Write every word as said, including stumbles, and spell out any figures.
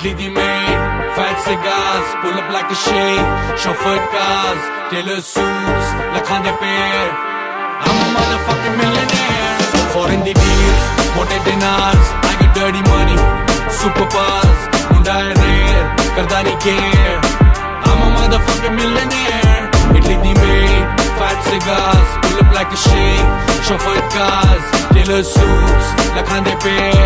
Italy the maid, fat cigars, pull up like a shade, chauffeured cars, tailor suits, lakhande pair. I'm a motherfucking millionaire. Foreign the deals, mote dinars, I got dirty money, super buzz, munda hai rare, karda nahi care. I'm a motherfucking millionaire. Italy the maid, fat cigars, pull up like a shade, chauffeured cars, tailor suits, lakhande pair.